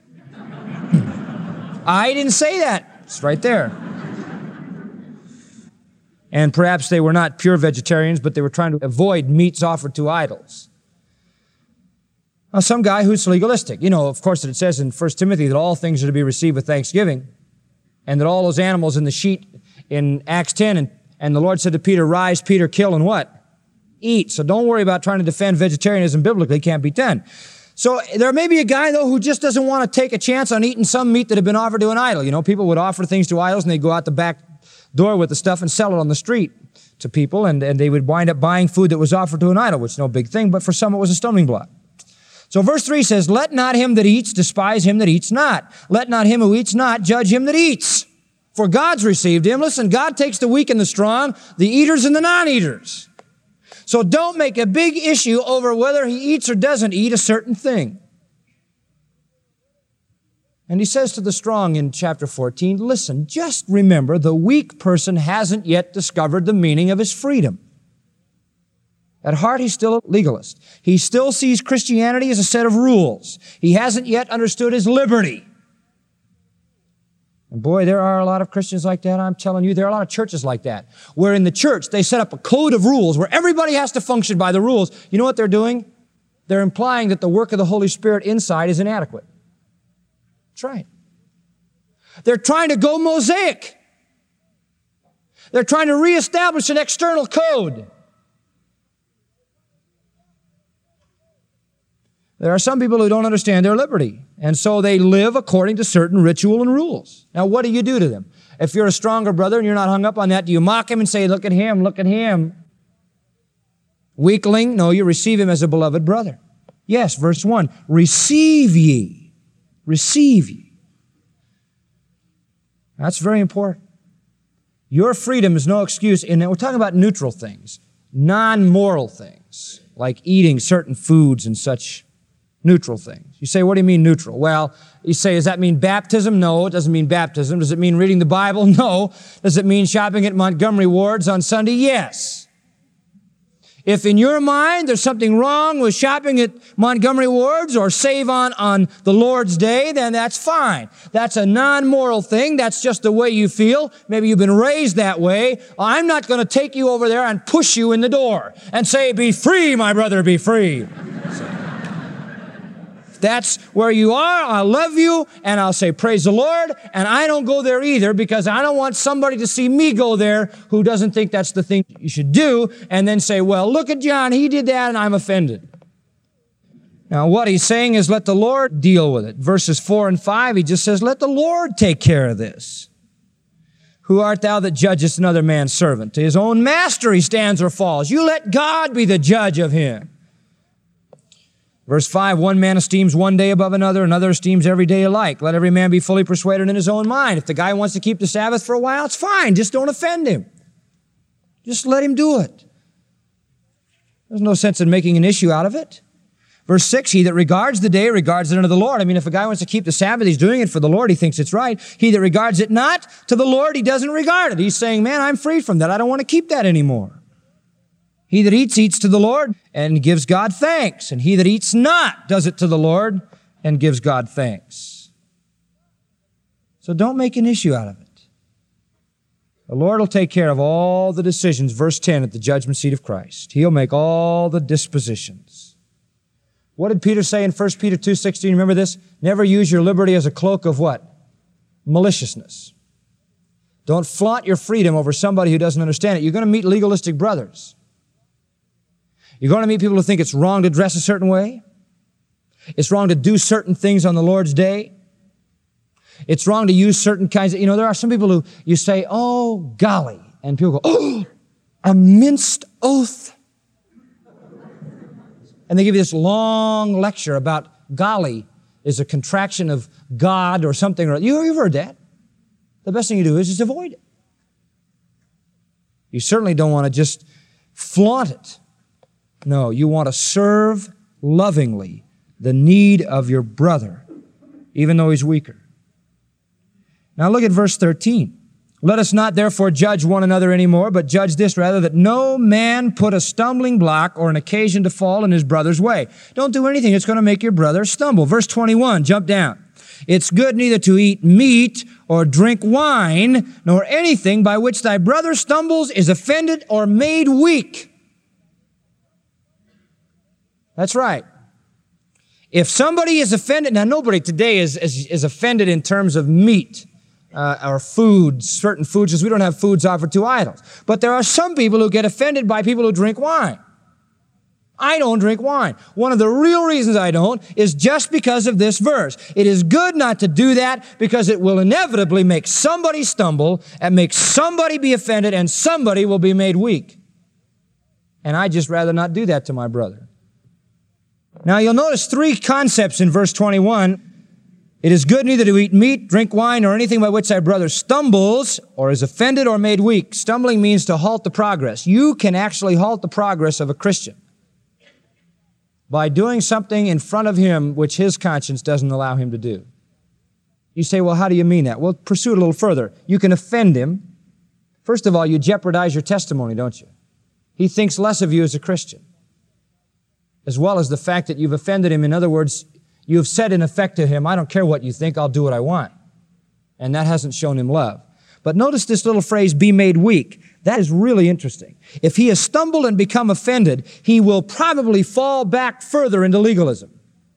I didn't say that. It's right there. And perhaps they were not pure vegetarians, but they were trying to avoid meats offered to idols. Now, some guy who's legalistic. You know, of course, it says in 1 Timothy that all things are to be received with thanksgiving, and that all those animals in the sheet in Acts 10, and the Lord said to Peter, rise, Peter, kill, and what? Eat. So don't worry about trying to defend vegetarianism biblically. It can't be done. So there may be a guy, though, who just doesn't want to take a chance on eating some meat that had been offered to an idol. You know, people would offer things to idols, and they'd go out the back door with the stuff and sell it on the street to people, and they would wind up buying food that was offered to an idol, which is no big thing, but for some it was a stumbling block. So verse 3 says, let not him that eats despise him that eats not. Let not him who eats not judge him that eats. For God's received him. Listen, God takes the weak and the strong, the eaters and the non-eaters. So don't make a big issue over whether he eats or doesn't eat a certain thing. And he says to the strong in chapter 14, listen, just remember the weak person hasn't yet discovered the meaning of his freedom. At heart, he's still a legalist. He still sees Christianity as a set of rules. He hasn't yet understood his liberty. And boy, there are a lot of Christians like that. I'm telling you, there are a lot of churches like that, where in the church they set up a code of rules where everybody has to function by the rules. You know what they're doing? They're implying that the work of the Holy Spirit inside is inadequate. That's right. They're trying to go Mosaic. They're trying to reestablish an external code. There are some people who don't understand their liberty, and so they live according to certain ritual and rules. Now, what do you do to them? If you're a stronger brother and you're not hung up on that, do you mock him and say, look at him, look at him? Weakling? No, you receive him as a beloved brother. Yes, verse 1, receive ye. Receive ye. That's very important. Your freedom is no excuse. And we're talking about neutral things, non-moral things, like eating certain foods and such neutral things. You say, what do you mean neutral? Well, you say, does that mean baptism? No, it doesn't mean baptism. Does it mean reading the Bible? No. Does it mean shopping at Montgomery Ward's on Sunday? Yes. If in your mind there's something wrong with shopping at Montgomery Ward's or Save On the Lord's Day, then that's fine. That's a non-moral thing. That's just the way you feel. Maybe you've been raised that way. I'm not going to take you over there and push you in the door and say, be free, my brother, be free. That's where you are. I'll love you, and I'll say, praise the Lord, and I don't go there either because I don't want somebody to see me go there who doesn't think that's the thing you should do, and then say, well, look at John, he did that, and I'm offended. Now, what he's saying is let the Lord deal with it. Verses 4 and 5, he just says, let the Lord take care of this. Who art thou that judgest another man's servant? To his own master he stands or falls. You let God be the judge of him. Verse 5, one man esteems one day above another, another esteems every day alike. Let every man be fully persuaded in his own mind. If the guy wants to keep the Sabbath for a while, it's fine. Just don't offend him. Just let him do it. There's no sense in making an issue out of it. Verse 6, he that regards the day regards it unto the Lord. I mean, if a guy wants to keep the Sabbath, he's doing it for the Lord. He thinks it's right. He that regards it not to the Lord, he doesn't regard it. He's saying, man, I'm free from that. I don't want to keep that anymore. He that eats, eats to the Lord and gives God thanks. And he that eats not does it to the Lord and gives God thanks. So don't make an issue out of it. The Lord will take care of all the decisions, verse 10, at the judgment seat of Christ. He'll make all the dispositions. What did Peter say in 1 Peter 2:16? Remember this? Never use your liberty as a cloak of what? Maliciousness. Don't flaunt your freedom over somebody who doesn't understand it. You're going to meet legalistic brothers. You're going to meet people who think it's wrong to dress a certain way. It's wrong to do certain things on the Lord's day. It's wrong to use certain kinds of, there are some people who you say, oh, golly. And people go, oh, a minced oath. And they give you this long lecture about golly is a contraction of God or something. You've heard that. The best thing you do is just avoid it. You certainly don't want to just flaunt it. No, you want to serve lovingly the need of your brother, even though he's weaker. Now look at verse 13. Let us not therefore judge one another anymore, but judge this rather, that no man put a stumbling block or an occasion to fall in his brother's way. Don't do anything that's going to make your brother stumble. Verse 21, jump down. It's good neither to eat meat or drink wine, nor anything by which thy brother stumbles, is offended, or made weak. That's right. If somebody is offended, now nobody today is offended in terms of meat or foods, certain foods, because we don't have foods offered to idols. But there are some people who get offended by people who drink wine. I don't drink wine. One of the real reasons I don't is just because of this verse. It is good not to do that because it will inevitably make somebody stumble and make somebody be offended and somebody will be made weak. And I'd just rather not do that to my brother. Now you'll notice three concepts in verse 21. It is good neither to eat meat, drink wine, or anything by which thy brother stumbles, or is offended, or made weak. Stumbling means to halt the progress. You can actually halt the progress of a Christian by doing something in front of him which his conscience doesn't allow him to do. You say, well, how do you mean that? Well, pursue it a little further. You can offend him. First of all, you jeopardize your testimony, don't you? He thinks less of you as a Christian. as well as the fact that you've offended him. In other words, you have said in effect to him, I don't care what you think, I'll do what I want. And that hasn't shown him love. But notice this little phrase, be made weak. That is really interesting. If he has stumbled and become offended, he will probably fall back further into legalism.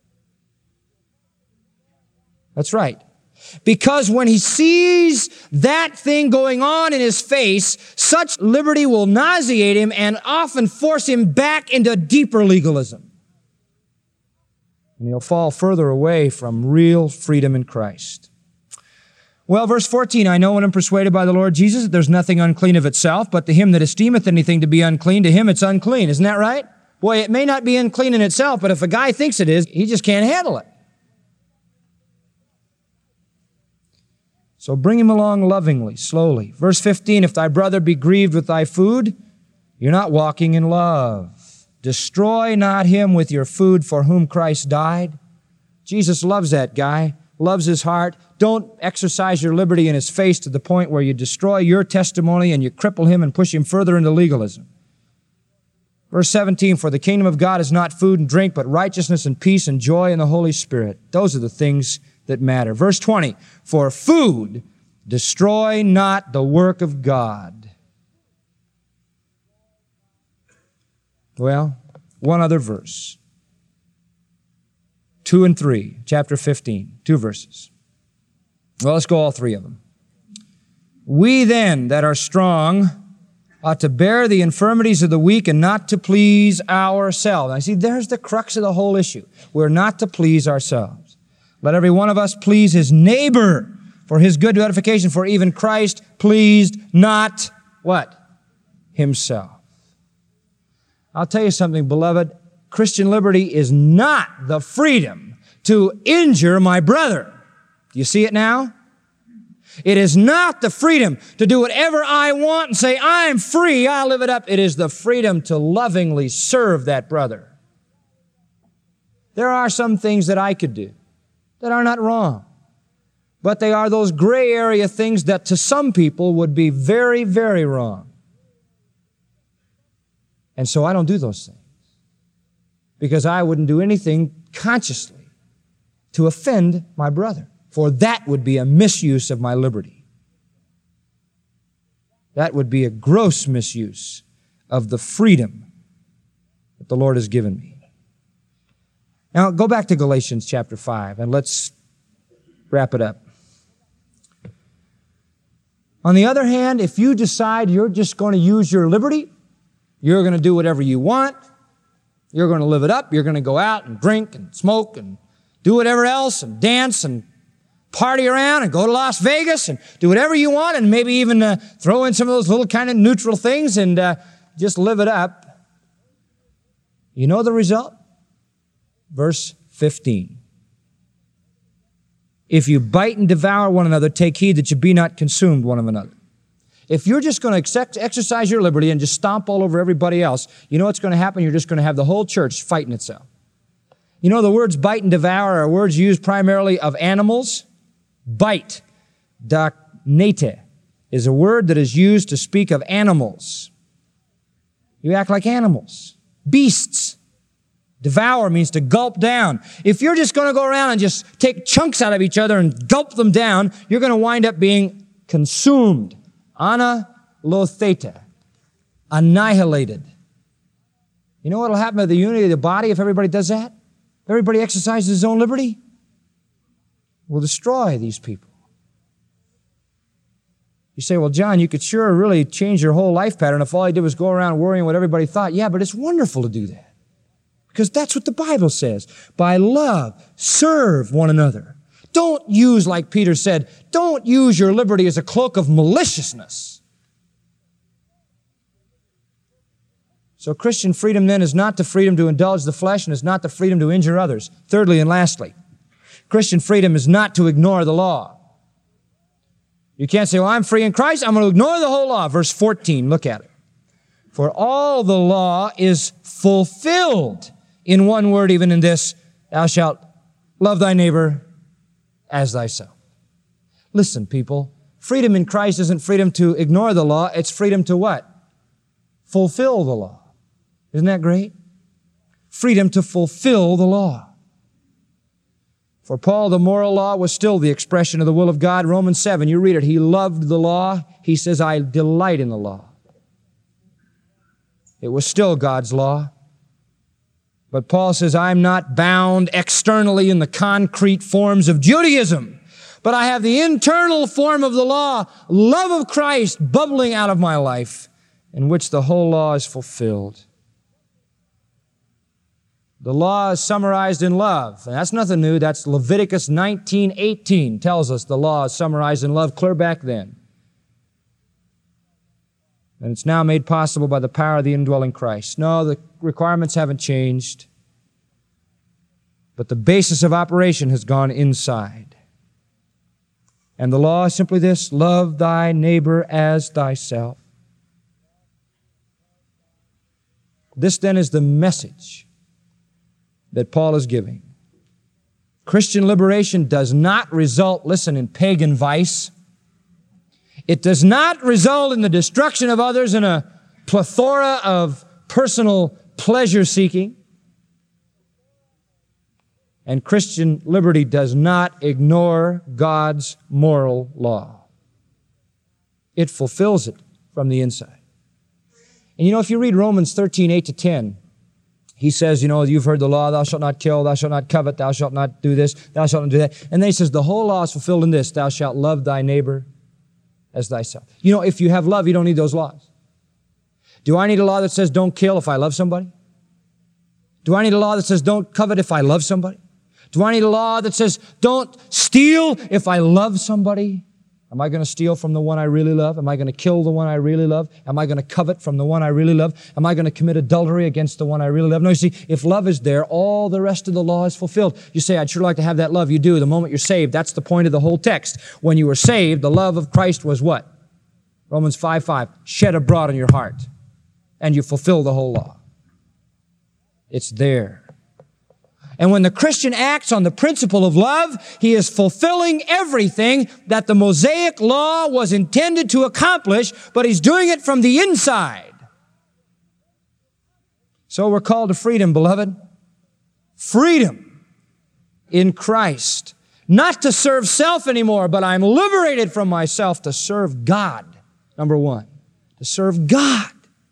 That's right. Because when he sees that thing going on in his face, such liberty will nauseate him and often force him back into deeper legalism. And he'll fall further away from real freedom in Christ. Well, verse 14, I know and am persuaded by the Lord Jesus that there's nothing unclean of itself, but to him that esteemeth anything to be unclean, to him it's unclean. Isn't that right? Boy, it may not be unclean in itself, but if a guy thinks it is, he just can't handle it. So bring him along lovingly, slowly. Verse 15, if thy brother be grieved with thy food, you're not walking in love. Destroy not him with your food for whom Christ died. Jesus loves that guy, loves his heart. Don't exercise your liberty in his face to the point where you destroy your testimony and you cripple him and push him further into legalism. Verse 17, for the kingdom of God is not food and drink, but righteousness and peace and joy in the Holy Spirit. Those are the things that matter. Verse 20, for food, destroy not the work of God. Well, one other verse. 2 and 3, chapter 15, 2 verses. Well, let's go all three of them. We then that are strong ought to bear the infirmities of the weak and not to please ourselves. Now, see, there's the crux of the whole issue. We're not to please ourselves. Let every one of us please his neighbor for his good edification, for even Christ pleased not, what? Himself. I'll tell you something, beloved. Christian liberty is not the freedom to injure my brother. Do you see it now? It is not the freedom to do whatever I want and say, I'm free, I'll live it up. It is the freedom to lovingly serve that brother. There are some things that I could do that are not wrong, but they are those gray area things that to some people would be very, very wrong. And so I don't do those things because I wouldn't do anything consciously to offend my brother, for that would be a misuse of my liberty. That would be a gross misuse of the freedom that the Lord has given me. Now, go back to Galatians chapter 5, and let's wrap it up. On the other hand, if you decide you're just going to use your liberty, you're going to do whatever you want, you're going to live it up, you're going to go out and drink and smoke and do whatever else and dance and party around and go to Las Vegas and do whatever you want and maybe even throw in some of those little kind of neutral things and just live it up. You know the result? Verse 15. If you bite and devour one another, take heed that you be not consumed one of another. If you're just going to exercise your liberty and just stomp all over everybody else, you know what's going to happen? You're just going to have the whole church fighting itself. You know, the words bite and devour are words used primarily of animals. Bite, daknete, is a word that is used to speak of animals. You act like animals. Beasts. Devour means to gulp down. If you're just going to go around and just take chunks out of each other and gulp them down, you're going to wind up being consumed. Analotheta. Annihilated. You know what will happen to the unity of the body if everybody does that? If everybody exercises his own liberty? Will destroy these people. You say, well, John, you could sure really change your whole life pattern if all I did was go around worrying what everybody thought. Yeah, but it's wonderful to do that. Because that's what the Bible says. By love, serve one another. Don't use, like Peter said, don't use your liberty as a cloak of maliciousness. So Christian freedom then is not the freedom to indulge the flesh and is not the freedom to injure others. Thirdly and lastly, Christian freedom is not to ignore the law. You can't say, well, I'm free in Christ, I'm going to ignore the whole law. Verse 14, look at it. For all the law is fulfilled in one word, even in this, thou shalt love thy neighbor as thyself. Listen, people, freedom in Christ isn't freedom to ignore the law, it's freedom to what? Fulfill the law. Isn't that great? freedom to fulfill the law. For Paul, the moral law was still the expression of the will of God. Romans 7, you read it. He loved the law. He says, I delight in the law. It was still God's law. But Paul says, I'm not bound externally in the concrete forms of Judaism, but I have the internal form of the law, love of Christ bubbling out of my life, in which the whole law is fulfilled. The law is summarized in love. And that's nothing new. That's Leviticus 19:18 tells us the law is summarized in love clear back then. And it's now made possible by the power of the indwelling Christ. No, the requirements haven't changed, but the basis of operation has gone inside. And the law is simply this: love thy neighbor as thyself. This then is the message that Paul is giving. Christian liberation does not result, listen, in pagan vice. It does not result in the destruction of others in a plethora of personal pleasure seeking. And Christian liberty does not ignore God's moral law. It fulfills it from the inside. And you know, if you read Romans 13:8-10, he says, you know, you've heard the law, thou shalt not kill, thou shalt not covet, thou shalt not do this, thou shalt not do that. And then he says, the whole law is fulfilled in this: thou shalt love thy neighbor as thyself. You know, if you have love, you don't need those laws. Do I need a law that says don't kill if I love somebody? Do I need a law that says don't covet if I love somebody? Do I need a law that says don't steal if I love somebody? Am I going to steal from the one I really love? Am I going to kill the one I really love? Am I going to covet from the one I really love? Am I going to commit adultery against the one I really love? No, you see, if love is there, all the rest of the law is fulfilled. You say, I'd sure like to have that love. You do. The moment you're saved, that's the point of the whole text. When you were saved, the love of Christ was what? Romans 5:5, shed abroad in your heart. And you fulfill the whole law. It's there. And when the Christian acts on the principle of love, he is fulfilling everything that the Mosaic law was intended to accomplish, but he's doing it from the inside. So we're called to freedom, beloved. Freedom in Christ. Not to serve self anymore, but I'm liberated from myself to serve God. Number one, to serve God.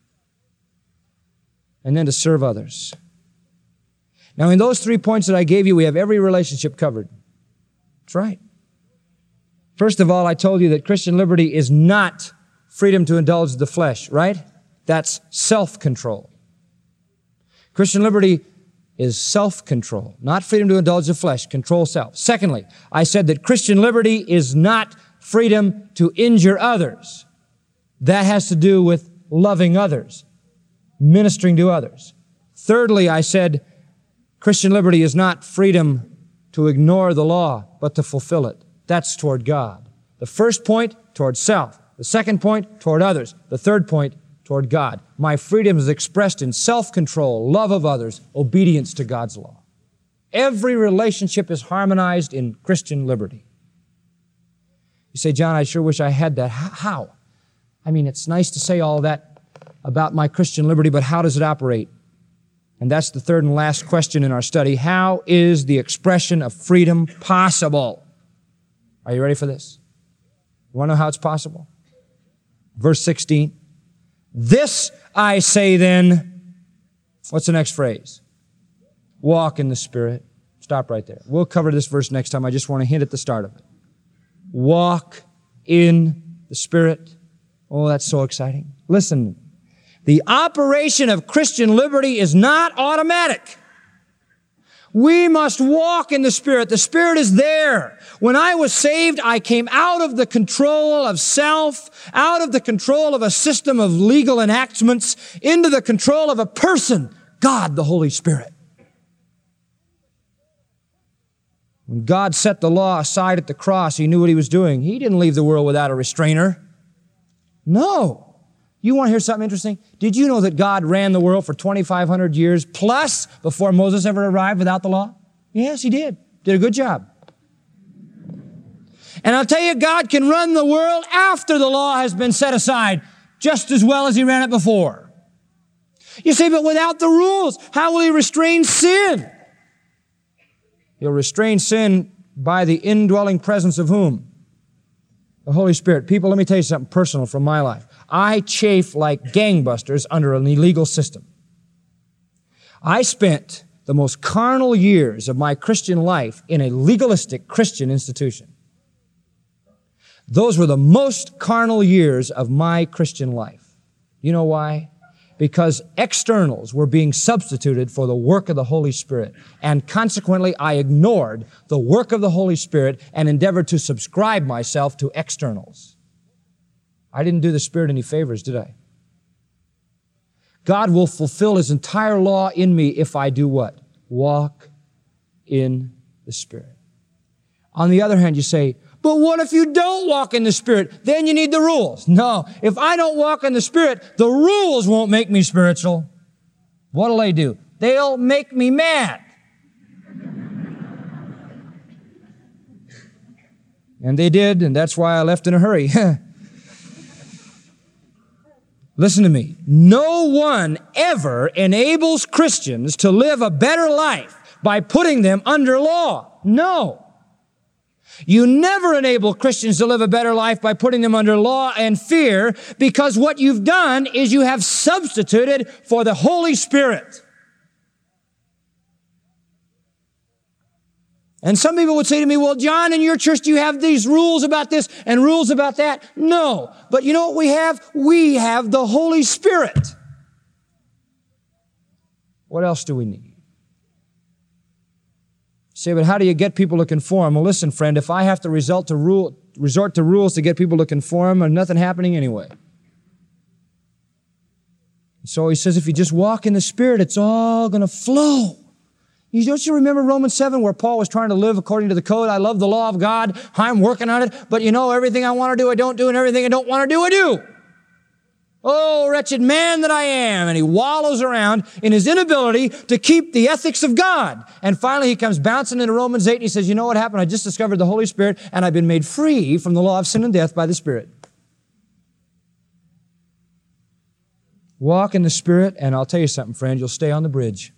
And then to serve others. Now, in those 3 points that I gave you, we have every relationship covered. That's right. First of all, I told you that Christian liberty is not freedom to indulge the flesh, right? That's self-control. Christian liberty is self-control, not freedom to indulge the flesh, control self. Secondly, I said that Christian liberty is not freedom to injure others. That has to do with loving others, ministering to others. Thirdly, I said Christian liberty is not freedom to ignore the law, but to fulfill it. That's toward God. The first point, toward self. The second point, toward others. The third point, toward God. My freedom is expressed in self-control, love of others, obedience to God's law. Every relationship is harmonized in Christian liberty. You say, John, I sure wish I had that. How? I mean, it's nice to say all that about my Christian liberty, but how does it operate? And that's the third and last question in our study. How is the expression of freedom possible? Are you ready for this? You want to know how it's possible? Verse 16. This I say then. What's the next phrase? Walk in the Spirit. Stop right there. We'll cover this verse next time. I just want to hint at the start of it. Walk in the Spirit. Oh, that's so exciting. Listen. The operation of Christian liberty is not automatic. We must walk in the Spirit. The Spirit is there. When I was saved, I came out of the control of self, out of the control of a system of legal enactments, into the control of a person, God, the Holy Spirit. When God set the law aside at the cross, He knew what He was doing. He didn't leave the world without a restrainer. No. You want to hear something interesting? Did you know that God ran the world for 2,500 years plus before Moses ever arrived without the law? Yes, He did. Did a good job. And I'll tell you, God can run the world after the law has been set aside just as well as He ran it before. You say, but without the rules, how will He restrain sin? He'll restrain sin by the indwelling presence of whom? The Holy Spirit. People, let me tell you something personal from my life. I chafe like gangbusters under an illegal system. I spent the most carnal years of my Christian life in a legalistic Christian institution. Those were the most carnal years of my Christian life. You know why? Because externals were being substituted for the work of the Holy Spirit. And consequently, I ignored the work of the Holy Spirit and endeavored to subscribe myself to externals. I didn't do the Spirit any favors, did I? God will fulfill His entire law in me if I do what? Walk in the Spirit. On the other hand, you say, but what if you don't walk in the Spirit? Then you need the rules. No, if I don't walk in the Spirit, the rules won't make me spiritual. What'll they do? They'll make me mad. And they did, and that's why I left in a hurry. Listen to me. No one ever enables Christians to live a better life by putting them under law. No. You never enable Christians to live a better life by putting them under law and fear, because what you've done is you have substituted for the Holy Spirit. And some people would say to me, well, John, in your church, do you have these rules about this and rules about that? No. But you know what we have? We have the Holy Spirit. What else do we need? Say, but how do you get people to conform? Well, listen, friend, if I have to resort to rules to get people to conform, there's nothing happening anyway. So he says, if you just walk in the Spirit, it's all going to flow. Don't you remember Romans 7 where Paul was trying to live according to the code? I love the law of God. I'm working on it. But you know, everything I want to do, I don't do, and everything I don't want to do, I do. Oh, wretched man that I am. And he wallows around in his inability to keep the ethics of God. And finally he comes bouncing into Romans 8 and he says, you know what happened? I just discovered the Holy Spirit and I've been made free from the law of sin and death by the Spirit. Walk in the Spirit, and I'll tell you something, friend, you'll stay on the bridge.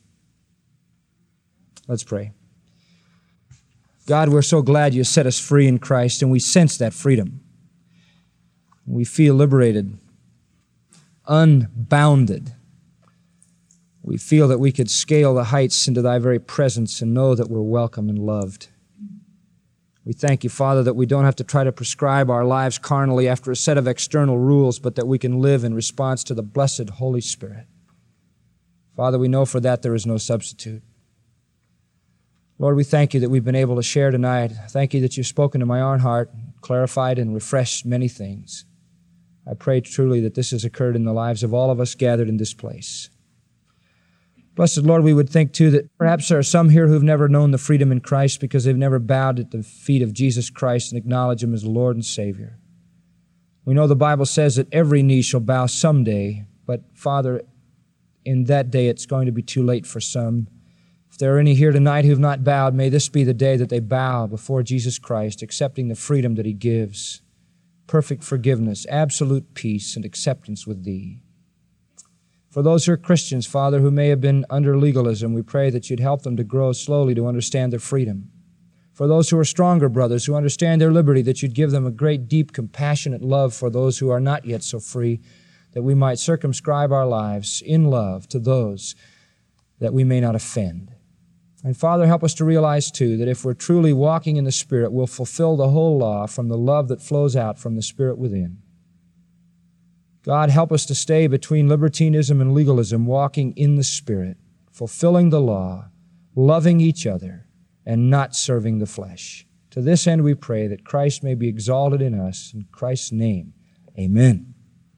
Let's pray. God, we're so glad you set us free in Christ, and we sense that freedom. We feel liberated, unbounded. We feel that we could scale the heights into Thy very presence and know that we're welcome and loved. We thank you, Father, that we don't have to try to prescribe our lives carnally after a set of external rules, but that we can live in response to the blessed Holy Spirit. Father, we know for that there is no substitute. Lord, we thank you that we've been able to share tonight. Thank you that you've spoken to my own heart, clarified and refreshed many things. I pray truly that this has occurred in the lives of all of us gathered in this place. Blessed Lord, we would think too that perhaps there are some here who've never known the freedom in Christ because they've never bowed at the feet of Jesus Christ and acknowledged Him as Lord and Savior. We know the Bible says that every knee shall bow someday, but Father, in that day it's going to be too late for some. If there are any here tonight who have not bowed, may this be the day that they bow before Jesus Christ, accepting the freedom that He gives, perfect forgiveness, absolute peace, and acceptance with Thee. For those who are Christians, Father, who may have been under legalism, we pray that You'd help them to grow slowly to understand their freedom. For those who are stronger brothers, who understand their liberty, that You'd give them a great, deep, compassionate love for those who are not yet so free, that we might circumscribe our lives in love to those that we may not offend. And Father, help us to realize, too, that if we're truly walking in the Spirit, we'll fulfill the whole law from the love that flows out from the Spirit within. God, help us to stay between libertinism and legalism, walking in the Spirit, fulfilling the law, loving each other, and not serving the flesh. To this end we pray that Christ may be exalted in us. In Christ's name, amen.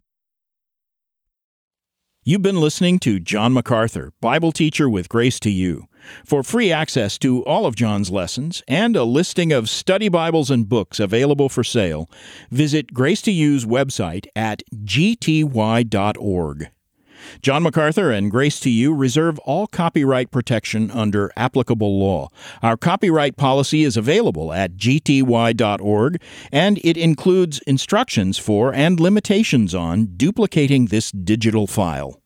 You've been listening to John MacArthur, Bible teacher with Grace to You. For free access to all of John's lessons and a listing of study Bibles and books available for sale, visit Grace to You's website at gty.org. John MacArthur and Grace to You reserve all copyright protection under applicable law. Our copyright policy is available at gty.org, and it includes instructions for and limitations on duplicating this digital file.